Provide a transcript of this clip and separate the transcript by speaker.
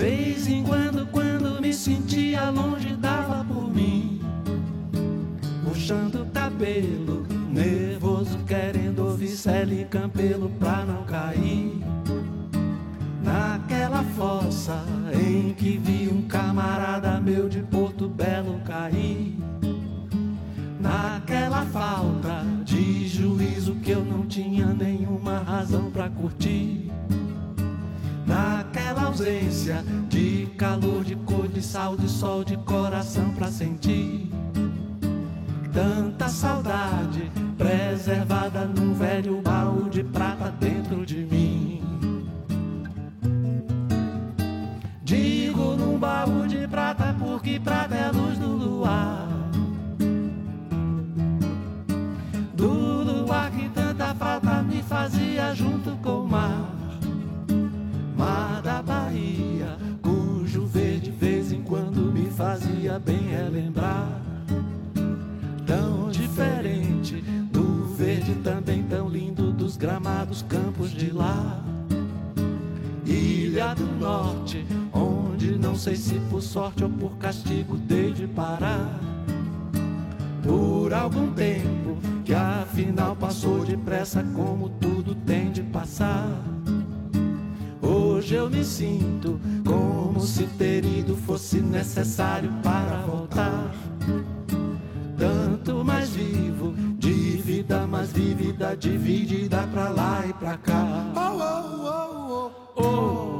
Speaker 1: Vez em quando me sentia longe, dava por mim, puxando o cabelo, nervoso, querendo ouvir Célia e Campelo pra não cair naquela fossa em que vi um camarada meu de Porto Belo cair. Naquela falta de juízo que eu não tinha nenhuma razão pra curtir. Naquela ausência de calor, de cor, de sal, de sol, de coração pra sentir. Tanta saudade preservada num velho baú de prata dentro de mim. Digo num baú de prata porque prata é a luz do luar. Do luar que tanta falta me fazia junto com o mar. Mar da Bahia, cujo verde vez em quando me fazia bem relembrar. Tão diferente do verde também tão lindo dos gramados campos de lá. Ilha do Norte, onde não sei se por sorte ou por castigo dei de parar. Por algum tempo que afinal passou depressa como tudo tem de passar. Hoje eu me sinto como se ter ido fosse necessário para voltar. Tanto mais vivo, de vida mais vívida, dividida pra lá e pra cá. Oh, oh, oh, oh, oh.